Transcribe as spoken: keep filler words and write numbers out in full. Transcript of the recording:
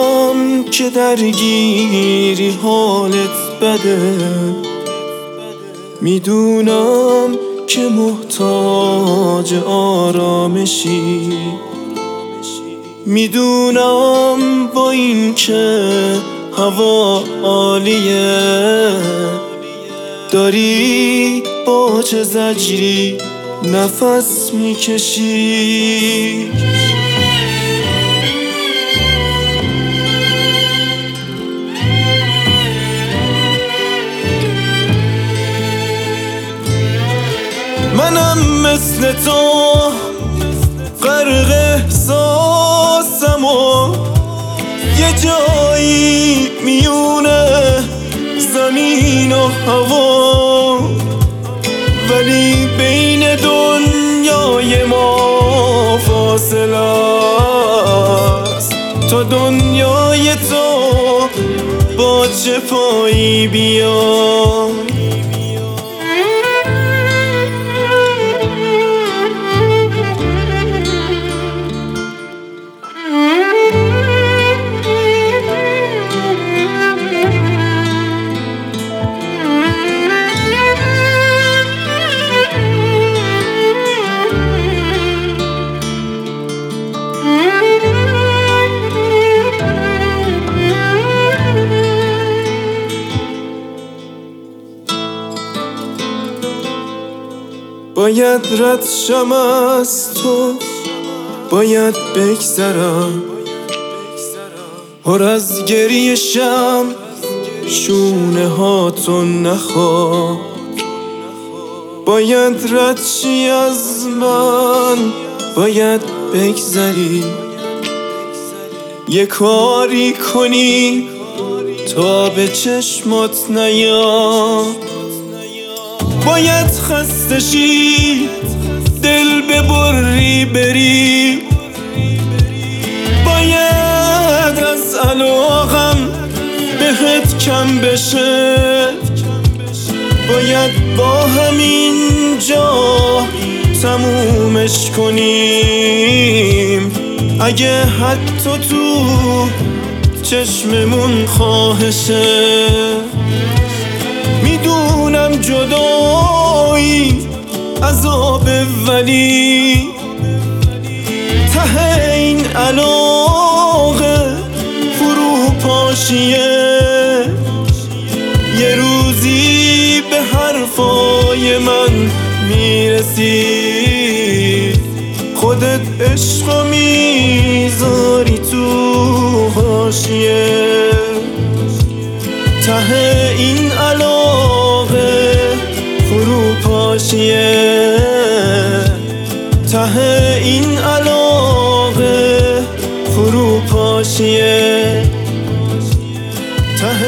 میدونم که درگیری حالت بده، میدونم که محتاج آرامشی، میدونم با این که هوا عالیه داری با چه زجری نفس میکشی. منم مثل تو غرق احساسم و یه جایی میونه زمین و هوا، ولی بین دنیای ما فاصله است تا دنیای تو با چه پایی بیام. باید رد شم از تو، باید بگذرم، پر از گریه شم شونه هاتو نخواه. باید رد شی از من، باید بگذری، یه کاری کنی تا به چشمات نیام. باید خسته شی دل ببری بری، باید از علاقم بهت کم بشه، باید با همین جا تمومش کنیم. اگه حتی تو چشممون خواهشه، میدونم جدایی عذاب، ولی ته این علاقه فروپاشیه. یه روزی به حرفای من میرسی، خودت عشقو میذاری تو حاشیه. ته این علاقه فروپاشیه، ته این علاقه فروپاشیه، ته